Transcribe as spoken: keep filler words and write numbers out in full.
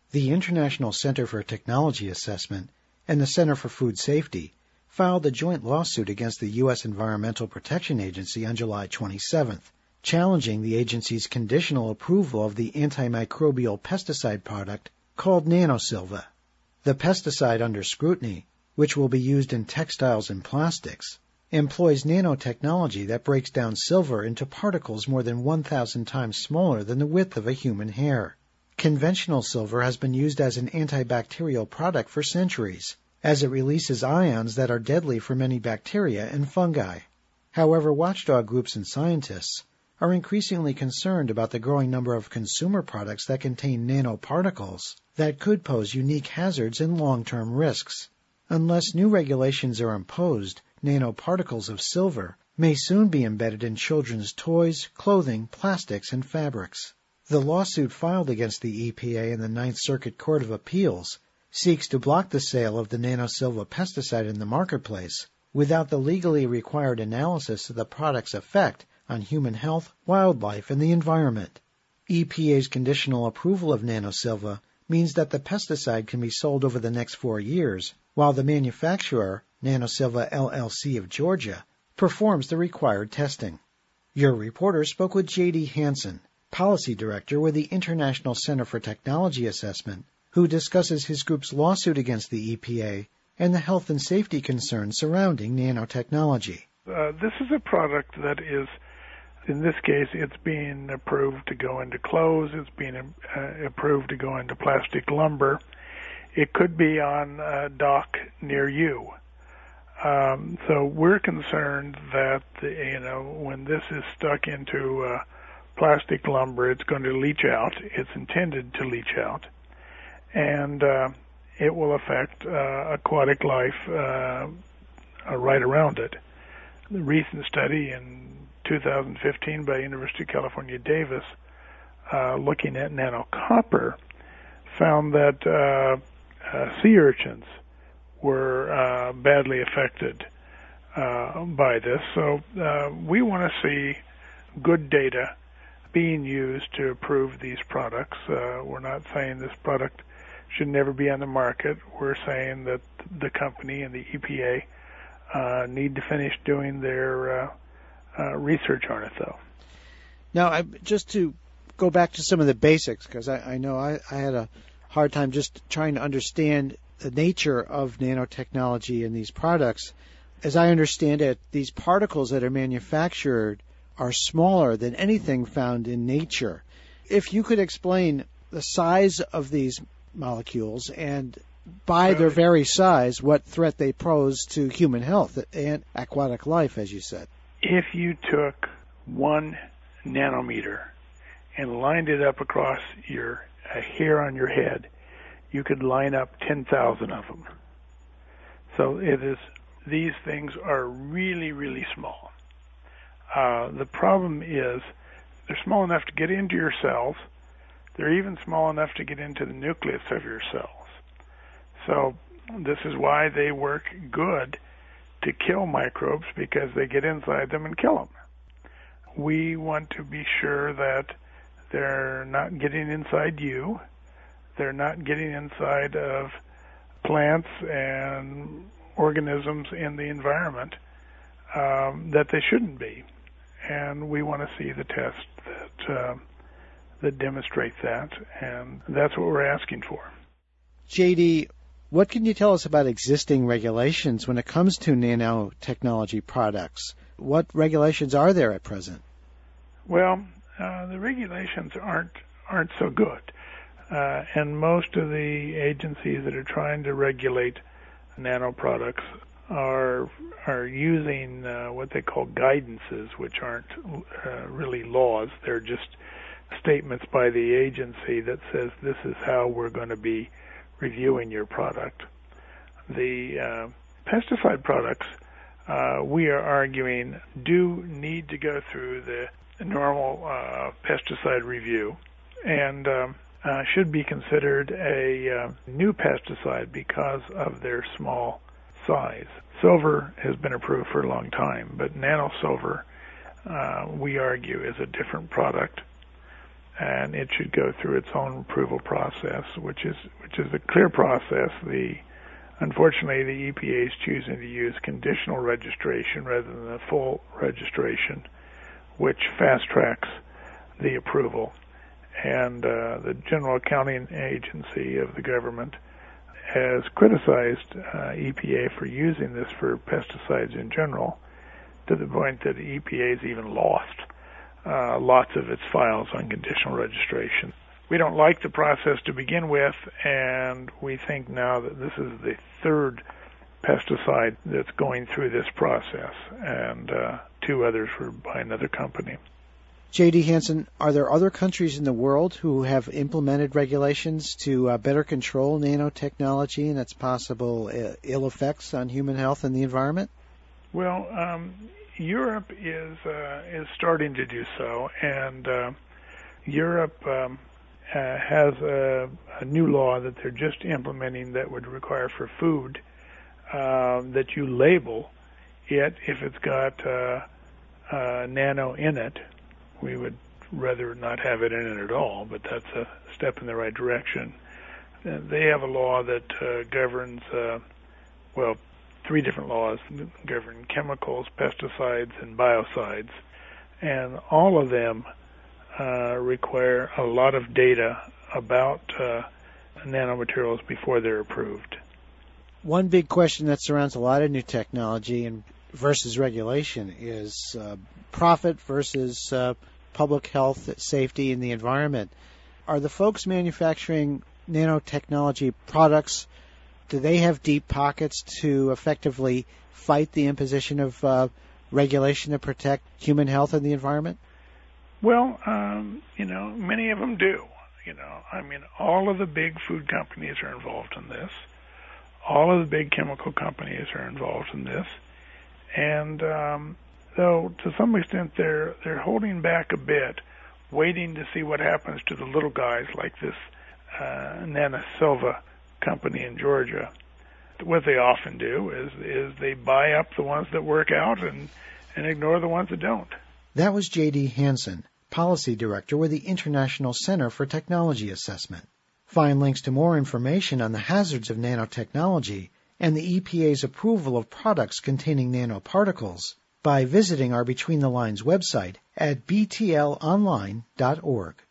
The International Center for Technology Assessment and the Center for Food Safety filed a joint lawsuit against the U S Environmental Protection Agency on July twenty-seventh, challenging the agency's conditional approval of the antimicrobial pesticide product called NanoSilva. The pesticide under scrutiny, which will be used in textiles and plastics, employs nanotechnology that breaks down silver into particles more than one thousand times smaller than the width of a human hair. Conventional silver has been used as an antibacterial product for centuries, as it releases ions that are deadly for many bacteria and fungi. However, watchdog groups and scientists are increasingly concerned about the growing number of consumer products that contain nanoparticles that could pose unique hazards and long-term risks. Unless new regulations are imposed, nanoparticles of silver may soon be embedded in children's toys, clothing, plastics, and fabrics. The lawsuit filed against the E P A in the Ninth Circuit Court of Appeals seeks to block the sale of the NanoSilva pesticide in the marketplace without the legally required analysis of the product's effect on human health, wildlife, and the environment. E P A's conditional approval of NanoSilva means that the pesticide can be sold over the next four years, while the manufacturer, NanoSilva L L C of Georgia, performs the required testing. Your reporter spoke with J D Hansen, Policy Director with the International Center for Technology Assessment, who discusses his group's lawsuit against the E P A and the health and safety concerns surrounding nanotechnology. Uh, this is a product that is, in this case, it's being approved to go into clothes, it's being uh, approved to go into plastic lumber. It could be on a dock near you. Um, so we're concerned that, you know, when this is stuck into uh, plastic lumber, it's going to leach out. It's intended to leach out. And uh, it will affect uh, aquatic life uh, uh, right around it. The recent study in two thousand fifteen by University of California, Davis, uh, looking at nanocopper, found that uh, uh, sea urchins were uh, badly affected uh, by this. So uh, we want to see good data being used to approve these products. Uh, we're not saying this product should never be on the market. We're saying that the company and the E P A uh, need to finish doing their uh, uh, research on it, though. Now, I, just to go back to some of the basics, because I, I know I, I had a hard time just trying to understand the nature of nanotechnology in these products. As I understand it, these particles that are manufactured are smaller than anything found in nature. If you could explain the size of these molecules and by their very size, what threat they pose to human health and aquatic life, as you said. If you took one nanometer and lined it up across your a hair on your head, you could line up ten thousand of them. So it is, these things are really, really small. Uh, the problem is they're small enough to get into your cells. They're even small enough to get into the nucleus of your cells. So this is why they work good to kill microbes, because they get inside them and kill them. We want to be sure that they're not getting inside you. They're not getting inside of plants and organisms in the environment um, that they shouldn't be. And we want to see the tests that uh, that demonstrate that, and that's what we're asking for. J D, what can you tell us about existing regulations when it comes to nanotechnology products? What regulations are there at present? Well, uh, the regulations aren't aren't so good, uh, and most of the agencies that are trying to regulate nano products are are using uh, what they call guidances, which aren't uh, really laws. They're just statements by the agency that says this is how we're going to be reviewing your product. The uh, pesticide products, uh, we are arguing, do need to go through the normal uh, pesticide review and um, uh, should be considered a uh, new pesticide because of their small size. Silver has been approved for a long time, but nanosilver, uh, we argue, is a different product. and it should go through its own approval process, which is which is a clear process. The unfortunately, the E P A is choosing to use conditional registration rather than a full registration, which fast tracks the approval. And uh, the General Accounting Agency of the government has criticized uh, E P A for using this for pesticides in general, to the point that E P A has even lost uh, lots of its files on conditional registration. We don't like the process to begin with, and we think now that this is the third pesticide that's going through this process, and uh, two others were by another company. J D. Hansen, are there other countries in the world who have implemented regulations to uh, better control nanotechnology and its possible uh, ill effects on human health and the environment? Well, um, Europe is uh, is starting to do so, and uh, Europe um, uh, has a, a new law that they're just implementing that would require for food uh, that you label it if it's got uh, uh, nano in it. We would rather not have it in it at all, but that's a step in the right direction. Uh, they have a law that uh, governs, uh, well, three different laws govern chemicals, pesticides, and biocides, and all of them uh, require a lot of data about uh, nanomaterials before they're approved. One big question that surrounds a lot of new technology and versus regulation is uh, profit versus uh, public health, safety, and the environment. Are the folks manufacturing nanotechnology products, do they have deep pockets to effectively fight the imposition of uh, regulation to protect human health and the environment? Well, um, you know, many of them do. You know, I mean, all of the big food companies are involved in this. All of the big chemical companies are involved in this. And um, though to some extent they're they're holding back a bit, waiting to see what happens to the little guys like this uh, NanoSilva company in Georgia. What they often do is is they buy up the ones that work out and, and ignore the ones that don't. That was J D. Hansen, Policy Director with the International Center for Technology Assessment. Find links to more information on the hazards of nanotechnology and the E P A's approval of products containing nanoparticles by visiting our Between the Lines website at b t l online dot org.